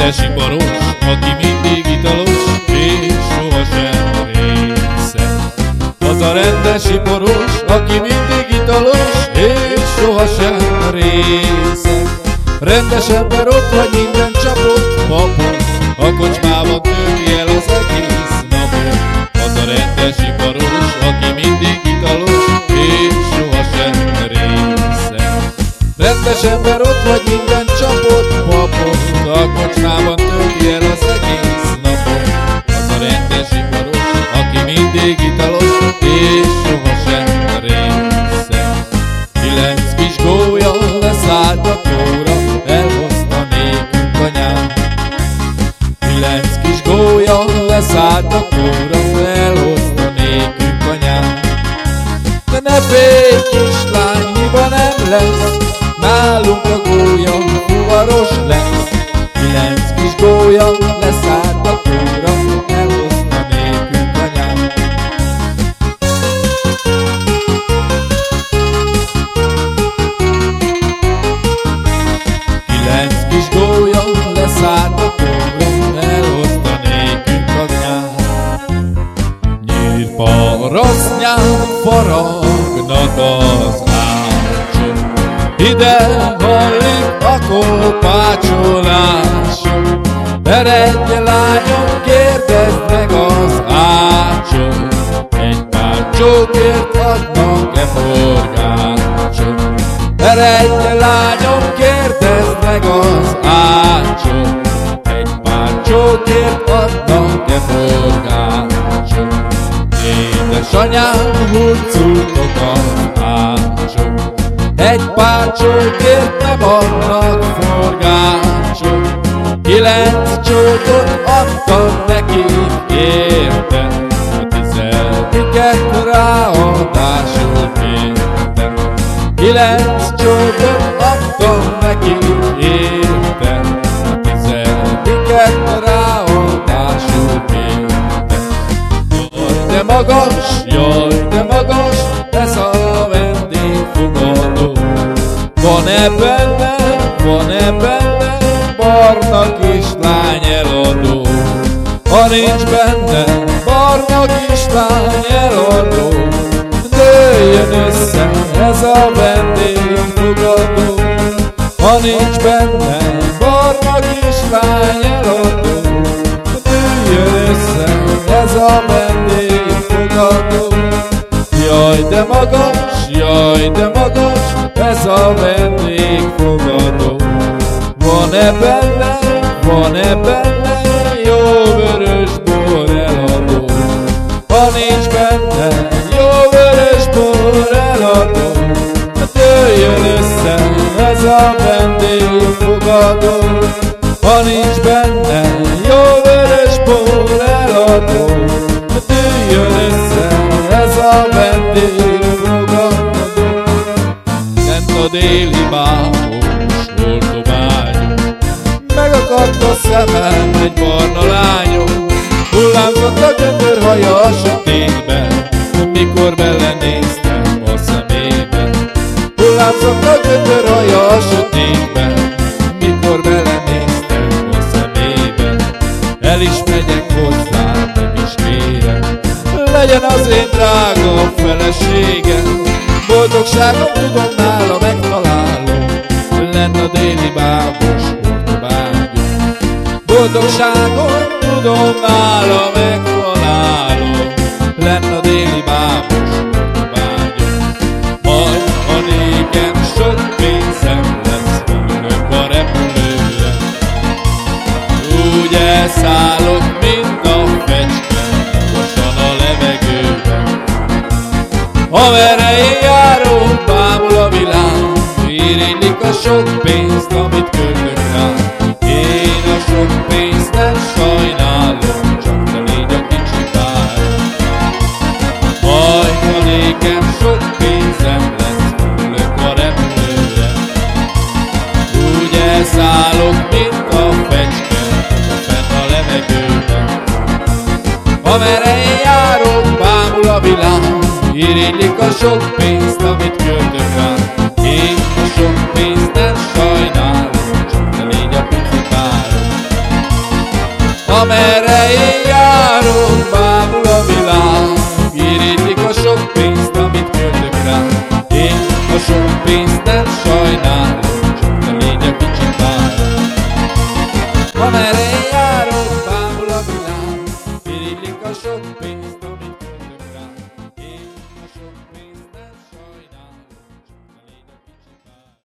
rendes iparos, aki mindig italos, és sohasem részeg. Az a rendes iparos, aki mindig italos, és sohasem részeg. Rendes ember ott vagy minden csapott papot, a kocsmában tölti el az egész napot. Az a rendes iparos, aki mindig italos, és sohasem részeg. Rendes ember ott vagy minden csapott papot, a kocsmában tölti el az egész napot. Az a rendes iparos, aki mindig italos, és sohasem részeg. 9 kis gólya leszállt a tóra, elhozta nékünk anyám. 9 kis gólya leszállt a tóra, elhozta nékünk anyám. De ne félj, kislány, hiba nem lesz, nálunk a gólya fuvaros lesz. 9 kis gólya leszállt a tóra, elhozta nékünk anyám. 9 kis gólya leszállt a tóra, elhozta nékünk anyám. Nyírparasznyán faragnak az ácsok, ide hallik a kolpácsolások. Eredj, lányom, kérdezd meg az ácsok, egy pár csókért adnak-e forgácsok. Eredj, lányom, kérdezd meg az ácsok, egy pár csókért adnak-e forgácsok. Édesanyám, hurcoltok az ácsok, egy pár csókért nem adnak forgácsok. 9 csókot adtam nekik, érted? A 10-et ráadásul kértem. 9 csókot adtam nekik, érted? A 10-et ráadásul kértem. Jaj, de magas, ez a vendégfogadó. Van-e benne barna kislány eladó? Ha nincs benne barna kislány eladó, dőljön össze ez a vendégfogadó. Ha nincs benne barna kislány eladó, dőljön össze ez a vendégfogadó. Jaj, de magas, ez a vendégfogadó. Van-e benne jó vörös bor eladó? Ha nincs benne jó vörös bor eladó, dőljön össze ez a vendégfogadó. Ha nincs benne jó vörös bor eladó, dőljön össze ez a vendégfogadó. Lent a déli bábos Ortobágyon megakadt a szemem egy barna lányom. Hullámzott a göndörhaja a sötétben, mikor belenéztem a szemébe. Hullámzott a göndörhaja a sötétben, mikor belenéztem a szemébe. El is megyek hozzá, meg is kérem, legyen az én drága feleségem. Boldogságom tudom nála megtalálom, lenn a déli bábos Ortobágyon. Boldogságom tudom nála megtalálom, lenn a déli bábos Ortobágyon. Majd ha nékem sok pénzem lesz, ülök a repülőre, úgy elszállok, mint a fecske, magasan a levegőben. Amerre én járok, bámul a világ, irigylik a sok pénzt, amit költök rá. Én a sok pénzt nem sajnálom, csak ne légy a kicsi párom. Majd ha nékem sok pénzem lesz, ülök a repülőre, úgy elszállok, mint a fecske, fenn a levegőben. Amerre én járok, bámul a világ, irigylik a sok pénzt, amit költök rá. Én a sok pénzt nem sajnálom, csak ne légy a pici párom. amerre